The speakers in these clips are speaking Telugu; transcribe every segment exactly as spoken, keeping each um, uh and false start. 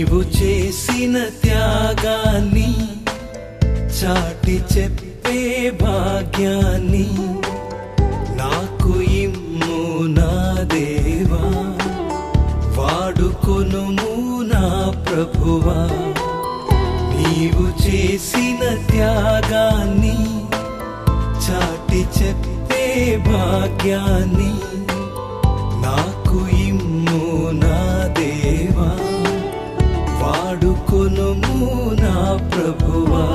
నీవు చేసిన త్యాగాన్ని చాటి చెప్పే భాగ్యాన్ని నాకు ఇమ్ము నా దేవా, వాడుకొనుము నా ప్రభువా. నీవు చేసిన త్యాగాన్ని చాటి చెప్పే భాగ్యాన్ని నాకు ఇమ్ము నా దేవా, వాడుకొనుము నా ప్రభువా.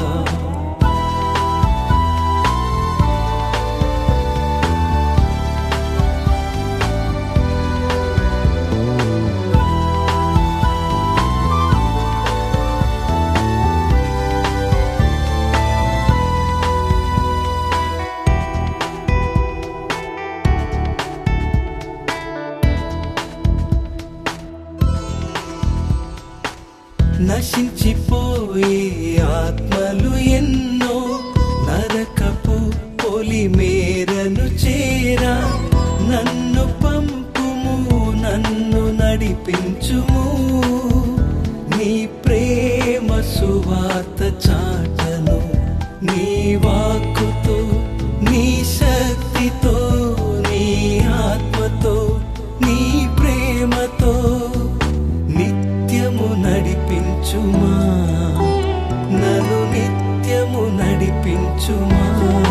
నశించిపోయే ఆత్మలు ఎన్నో నరకపు పొలిమేరను చేరా, నన్ను పంపుము, నన్ను నడిపించుము. నీ ప్రేమ సువార్త చాటను, నీ వాక్కుతో, నీ శక్తితో, నీ ఆత్మతో, నీ ప్రేమతో నిత్యము నడిపించుమా, నన్ను నిత్యము నడిపించుమా.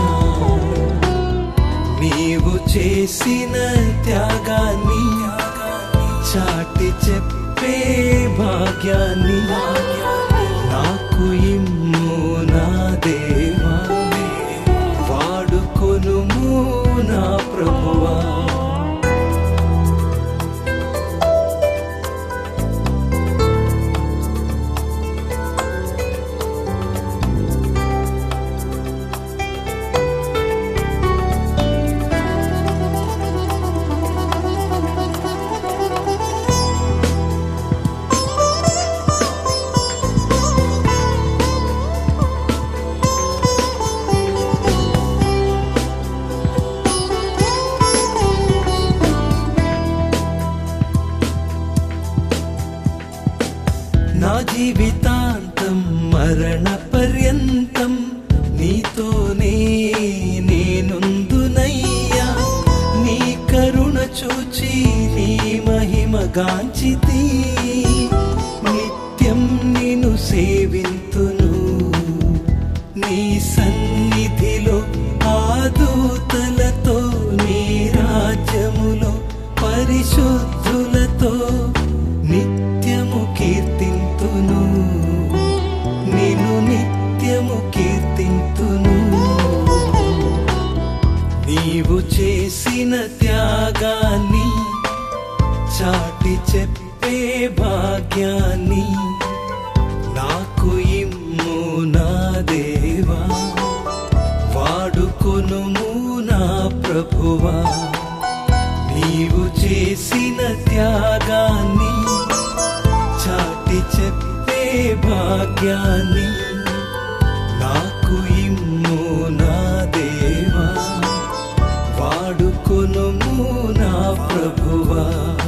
నీవు చేసిన త్యాగాన్ని చాటి చెప్పే భాగ్యాన్ని నాకు ఇమ్ము నా దేవా, వాడుకొనుము నా ప్రభువా. నా జీవితాంతం మరణ పర్యంతం నీతోనే నేనుందునయ్యా. నీ కరుణ చూచి నీ మహిమ గాంచితి, నిత్యం నిన్ను సేవింతును. నీ సన్నిధిలో ఆ దూతలతో, నీ రాజ్యములో పరిశుద్ధులతో నిత్యము కీర్తింతును, నిన్ను నిత్యము కీర్తింతును. నీవు చేసిన త్యాగాన్ని చాటి చెప్పే భాగ్యాన్ని నాకు ఇమ్ము నా దేవా, వాడుకొనుము నా ప్రభువా. నీవు చేసిన త్యాగాన్ని చాటి చెప్పే భాగ్యాన్ని నాకు ఇమ్ము నా దేవా, వాడుకొనుము నా ప్రభువా.